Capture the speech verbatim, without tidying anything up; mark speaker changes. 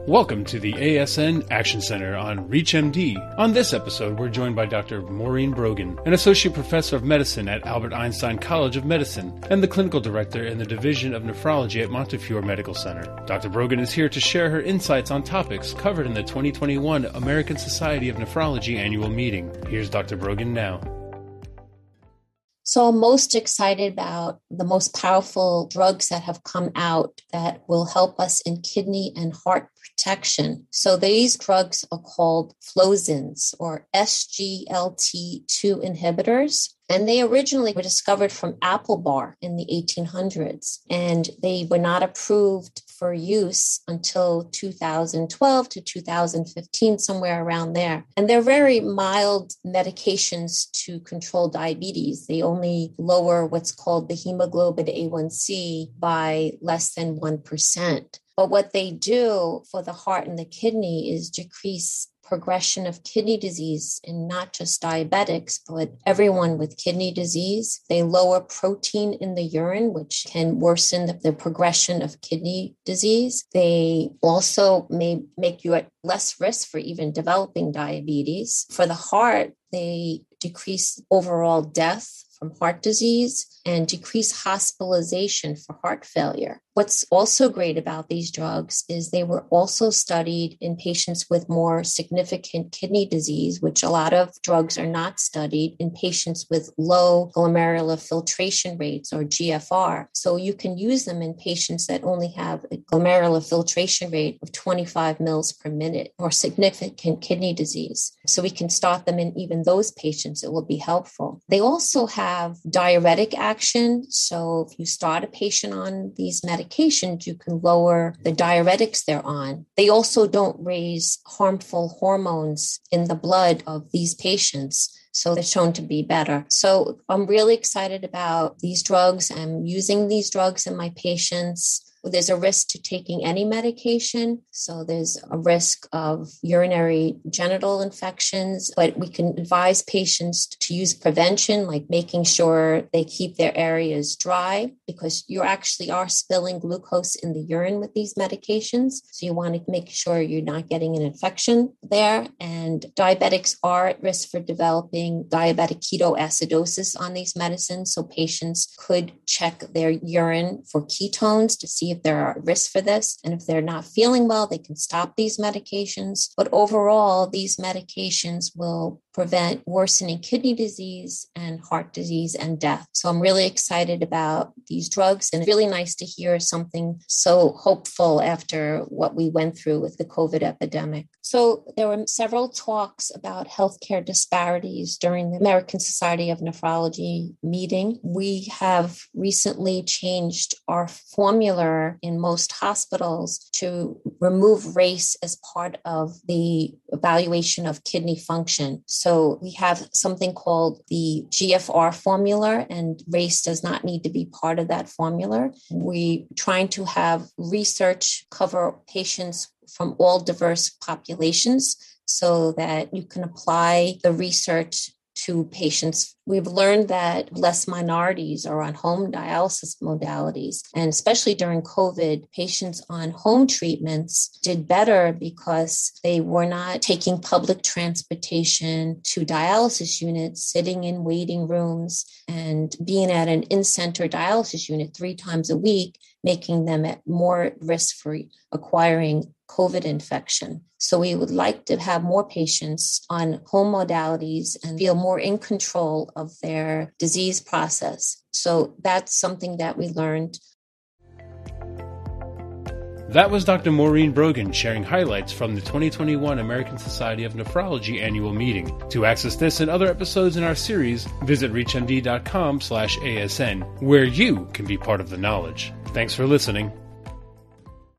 Speaker 1: Welcome to the A S N Action Center on ReachMD. On this episode, we're joined by Doctor Maureen Brogan, an Associate Professor of Medicine at Albert Einstein College of Medicine and the Clinical Director in the Division of Nephrology at Montefiore Medical Center. Doctor Brogan is here to share her insights on topics covered in the twenty twenty-one American Society of Nephrology Annual Meeting. Here's Doctor Brogan now.
Speaker 2: So I'm most excited about the most powerful drugs that have come out that will help us in kidney and heart protection. So these drugs are called Flozins or S G L T two inhibitors. And they originally were discovered from Apobar in the eighteen hundreds, and they were not approved for use until two thousand twelve to two thousand fifteen, somewhere around there. And they're very mild medications to control diabetes. They only lower what's called the hemoglobin A one C by less than one percent. But what they do for the heart and the kidney is decrease progression of kidney disease in not just diabetics, but everyone with kidney disease. They lower protein in the urine, which can worsen the, the progression of kidney disease. They also may make you at less risk for even developing diabetes. For the heart, they decrease overall death from heart disease and decrease hospitalization for heart failure. What's also great about these drugs is they were also studied in patients with more significant kidney disease, which a lot of drugs are not studied in patients with low glomerular filtration rates or G F R. So you can use them in patients that only have a glomerular filtration rate of twenty-five mils per minute or significant kidney disease. So we can start them in even those patients. It will be helpful. They also have diuretic action. So if you start a patient on these medications, you can lower the diuretics they're on. They also don't raise harmful hormones in the blood of these patients. So they're shown to be better. So I'm really excited about these drugs. I'm using these drugs in my patients. There's a risk to taking any medication. So there's a risk of urinary genital infections, but we can advise patients to use prevention, like making sure they keep their areas dry, because you actually are spilling glucose in the urine with these medications. So you want to make sure you're not getting an infection there. And diabetics are at risk for developing diabetic ketoacidosis on these medicines. So patients could check their urine for ketones to see if they're at risk for this. And if they're not feeling well, they can stop these medications. But overall, these medications will prevent worsening kidney disease and heart disease and death. So I'm really excited about these drugs, and it's really nice to hear something so hopeful after what we went through with the COVID epidemic. So there were several talks about healthcare disparities during the American Society of Nephrology meeting. We have recently changed our formula in most hospitals to remove race as part of the evaluation of kidney function. So we have something called the G F R formula, and race does not need to be part of that formula. We're trying to have research cover patients from all diverse populations so that you can apply the research to patients. We've learned that less minorities are on home dialysis modalities. And especially during COVID, patients on home treatments did better because they were not taking public transportation to dialysis units, sitting in waiting rooms, and being at an in-center dialysis unit three times a week, making them at more risk for acquiring COVID infection. So we would like to have more patients on home modalities and feel more in control of their disease process. So that's something that we learned.
Speaker 1: That was Doctor Maureen Brogan sharing highlights from the twenty twenty-one American Society of Nephrology Annual Meeting. To access this and other episodes in our series, visit reachmd.com slash ASN, where you can be part of the knowledge. Thanks for listening.